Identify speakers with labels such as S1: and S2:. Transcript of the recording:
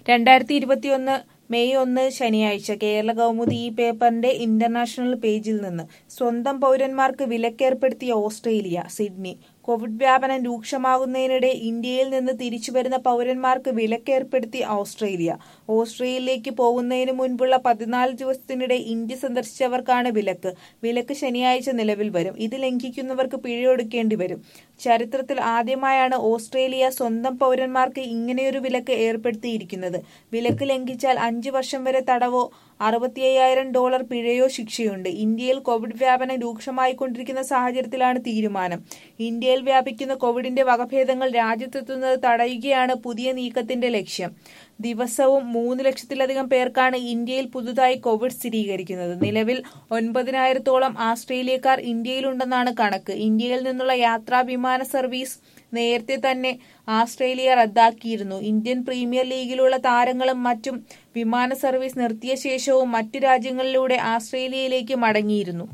S1: 2021 May 1 ശനിയാഴ്ച കേരള കൗമുദി ഈ പേപ്പറിന്റെ ഇന്റർനാഷണൽ പേജിൽ നിന്ന് സ്വന്തം പൗരന്മാർക്ക് വിലക്കേർപ്പെടുത്തിയ ഓസ്ട്രേലിയ സിഡ്നി കോവിഡ് വ്യാപനം രൂക്ഷമാകുന്നതിനിടെ ഇന്ത്യയിൽ നിന്ന് തിരിച്ചുവരുന്ന പൗരന്മാർക്ക് വിലക്കേർപ്പെടുത്തി ഓസ്ട്രേലിയ. ഓസ്ട്രേലിയയിലേക്ക് പോകുന്നതിന് മുൻപുള്ള 14 ദിവസത്തിനിടെ ഇന്ത്യ സന്ദർശിച്ചവർക്കാണ് വിലക്ക്. വിലക്ക് ശനിയാഴ്ച നിലവിൽ വരും. ഇത് ലംഘിക്കുന്നവർക്ക് പിഴയൊടുക്കേണ്ടി വരും. ചരിത്രത്തിൽ ആദ്യമായാണ് ഓസ്ട്രേലിയ സ്വന്തം പൗരന്മാർക്ക് ഇങ്ങനെയൊരു വിലക്ക് ഏർപ്പെടുത്തിയിരിക്കുന്നത്. വിലക്ക് ലംഘിച്ചാൽ 5 വർഷം വരെ തടവോ $65,000 പിഴയോ ശിക്ഷയുണ്ട്. ഇന്ത്യയിൽ കോവിഡ് വ്യാപനം രൂക്ഷമായിക്കൊണ്ടിരിക്കുന്ന സാഹചര്യത്തിലാണ് തീരുമാനം. ഇന്ത്യയിൽ വ്യാപിക്കുന്ന കോവിഡിന്റെ വകഭേദങ്ങൾ രാജ്യത്തെത്തുന്നത് തടയുകയാണ് പുതിയ നീക്കത്തിന്റെ ലക്ഷ്യം. ദിവസവും 3 ലക്ഷത്തിലധികം പേർക്കാണ് ഇന്ത്യയിൽ പുതുതായി കോവിഡ് സ്ഥിരീകരിക്കുന്നത്. നിലവിൽ 9,000-ഓളം ആസ്ട്രേലിയക്കാർ ഇന്ത്യയിലുണ്ടെന്നാണ് കണക്ക്. ഇന്ത്യയിൽ നിന്നുള്ള യാത്രാ വിമാന സർവീസ് നേരത്തെ തന്നെ ആസ്ട്രേലിയ റദ്ദാക്കിയിരുന്നു. ഇന്ത്യൻ പ്രീമിയർ ലീഗിലുള്ള താരങ്ങളും മറ്റും വിമാന സർവീസ് നിർത്തിയ ശേഷവും മറ്റു രാജ്യങ്ങളിലൂടെ ആസ്ട്രേലിയയിലേക്ക് മടങ്ങിയിരുന്നു.